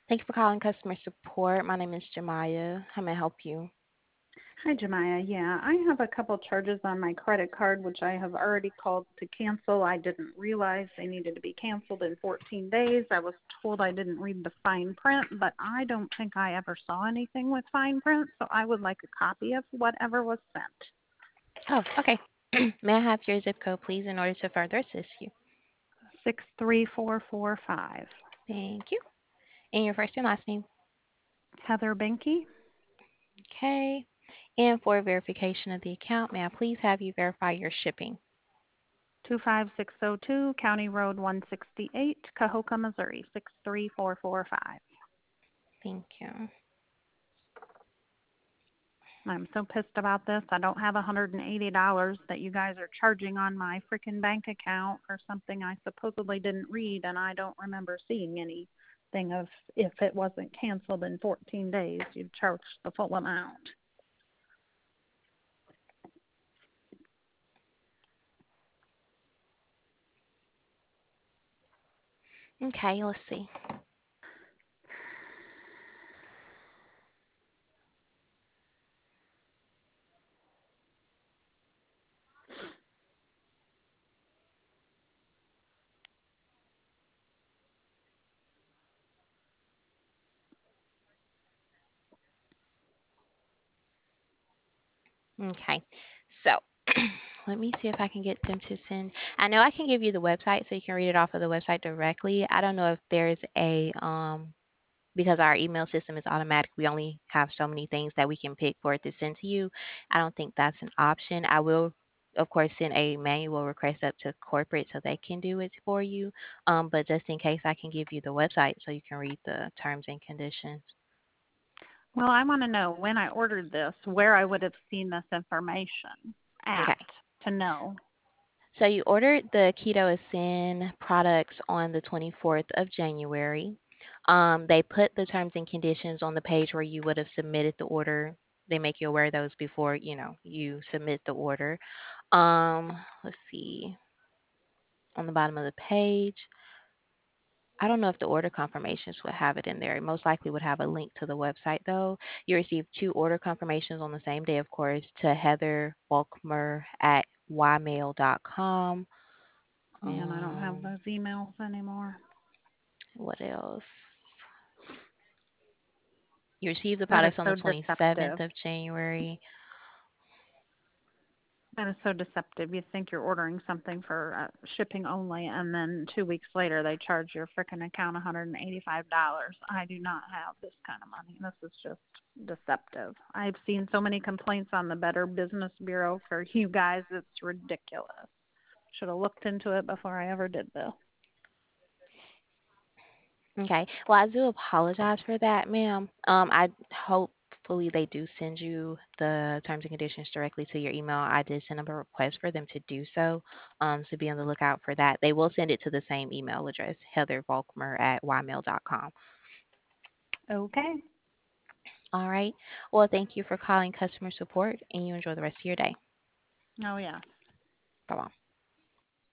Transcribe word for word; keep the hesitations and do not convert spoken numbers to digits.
Thank you for calling customer support. My name is Jemiah. How may I help you? Hi, Jemiah. Yeah, I have a couple charges on my credit card, which I have already called to cancel. I didn't realize they needed to be canceled in fourteen days. I was told I didn't read the fine print, but I don't think I ever saw anything with fine print, so I would like a copy of whatever was sent. Oh, okay. May I have your zip code, please, in order to further assist you? six three four four five. Thank you. And your first and last name? Heather Benke, Okay. And for verification of the account, may I please have you verify your shipping? two five six zero two, County Road one sixty-eight, Cahokia, Missouri, six three four four five. Thank you. I'm so pissed about this. I don't have one hundred eighty dollars that you guys are charging on my freaking bank account for something I supposedly didn't read, and I don't remember seeing anything of if it wasn't canceled in fourteen days, you'd charge the full amount. Okay, let's see. Okay. So let me see if I can get them to send. I know I can give you the website so you can read it off of the website directly. I don't know if there's a um because our email system is automatic, we only have so many things that we can pick for it to send to you. I don't think that's an option. I will, of course, send a manual request up to corporate so they can do it for you. Um, but just in case, I can give you the website so you can read the terms and conditions. Well, I want to know when I ordered this, where I would have seen this information at Okay. to know. So you ordered the Keto Ascend products on the twenty-fourth of January. Um, they put the terms and conditions on the page where you would have submitted the order. They make you aware of those before, you know, you submit the order. Um, let's see, on the bottom of the page. I don't know if the order confirmations would have it in there. It most likely would have a link to the website though. You receive two order confirmations on the same day, of course, to Heather Volkmer at ymail dot com. Man, I don't have Um, those emails anymore. what else? You received the That is products on the so twenty-seventh deceptive. of January. That is so deceptive. You think you're ordering something for uh, shipping only, and then two weeks later they charge your frickin' account one hundred eighty-five dollars. I do not have this kind of money. This is just deceptive. I've seen so many complaints on the Better Business Bureau for you guys. It's ridiculous. Should have looked into it before I ever did this. Okay. Well, I do apologize for that, ma'am. Um, I hopefully they do send you the terms and conditions directly to your email. I did send them a request for them to do so. Um, so be on the lookout for that. They will send it to the same email address, Heather Volkmer at ymail dot com. Okay. All right. Well, thank you for calling customer support, and you enjoy the rest of your day. Oh, yeah. Bye bye.